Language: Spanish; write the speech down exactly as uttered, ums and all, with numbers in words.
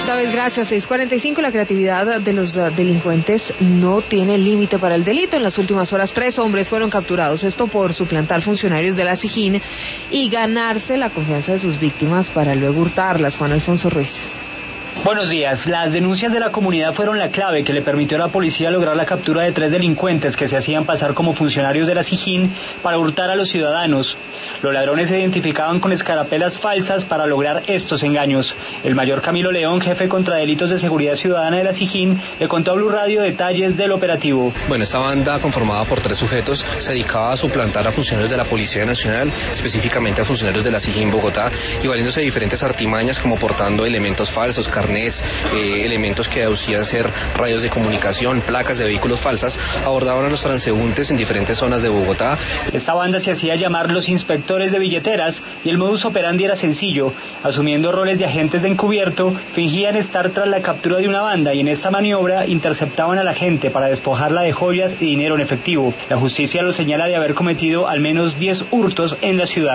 David, gracias. seis cuarenta y cinco, la creatividad de los uh, delincuentes no tiene límite para el delito. En las últimas horas, tres hombres fueron capturados. Esto por suplantar funcionarios de la SIJÍN y ganarse la confianza de sus víctimas para luego hurtarlas. Juan Alfonso Ruiz. Buenos días. Las denuncias de la comunidad fueron la clave que le permitió a la policía lograr la captura de tres delincuentes que se hacían pasar como funcionarios de la SIJÍN para hurtar a los ciudadanos. Los ladrones se identificaban con escarapelas falsas para lograr estos engaños. El mayor Camilo León, jefe contra delitos de seguridad ciudadana de la SIJÍN, le contó a Blue Radio detalles del operativo. Bueno, esta banda, conformada por tres sujetos, se dedicaba a suplantar a funcionarios de la Policía Nacional, específicamente a funcionarios de la SIJÍN Bogotá, y valiéndose de diferentes artimañas como portando elementos falsos, carnets, eh, elementos que aducían ser radios de comunicación, placas de vehículos falsas, abordaban a los transeúntes en diferentes zonas de Bogotá. Esta banda se hacía llamar los inspectores de billeteras y el modus operandi era sencillo. Asumiendo roles de agentes de encubierto, fingían estar tras la captura de una banda y en esta maniobra interceptaban a la gente para despojarla de joyas y dinero en efectivo. La justicia los señala de haber cometido al menos diez hurtos en la ciudad.